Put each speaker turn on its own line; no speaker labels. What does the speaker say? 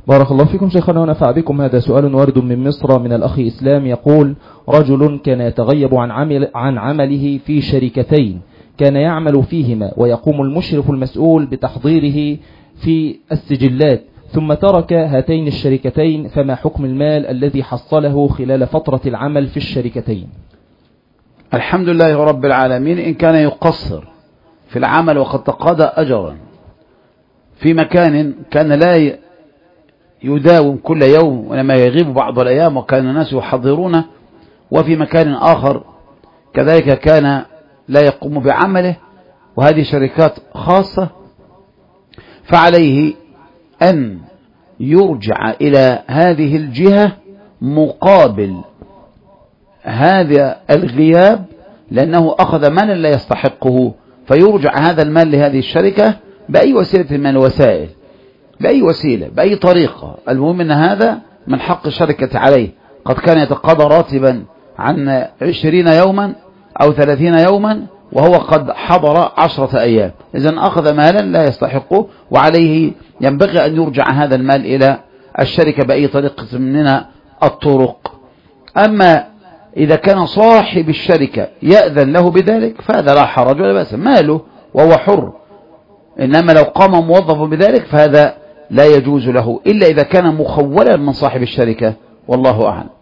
بارك الله فيكم شيخنا ونفع بكم. هذا سؤال وارد من مصر من الأخ إسلام يقول: رجل كان يتغيب عن عمله في شركتين كان يعمل فيهما، ويقوم المشرف المسؤول بتحضيره في السجلات، ثم ترك هاتين الشركتين، فما حكم المال الذي حصله خلال فترة العمل في الشركتين؟
الحمد لله رب العالمين. إن كان يقصر في العمل وقد تقاضى أجرا في مكان كان لا يداوم كل يوم ولما يغيب بعض الأيام وكان الناس يحضرونه، وفي مكان آخر كذلك كان لا يقوم بعمله، وهذه شركات خاصة، فعليه أن يرجع إلى هذه الجهة مقابل هذا الغياب، لأنه أخذ مالا لا يستحقه، فيرجع هذا المال لهذه الشركة بأي وسيلة من الوسائل، بأي وسيلة، بأي طريقة، المهم أن هذا من حق الشركة عليه. قد كان يتقاضى راتبا عن 20 يوما أو 30 يوما وهو قد حضر 10 أيام، إذن أخذ مالا لا يستحقه، وعليه ينبغي أن يرجع هذا المال إلى الشركة بأي طريقة من الطرق. أما إذا كان صاحب الشركة يأذن له بذلك فهذا لا حرج ولا بأس، ماله وهو حر. إنما لو قام موظف بذلك فهذا لا يجوز له إلا إذا كان مخولا من صاحب الشركة، والله أعلم.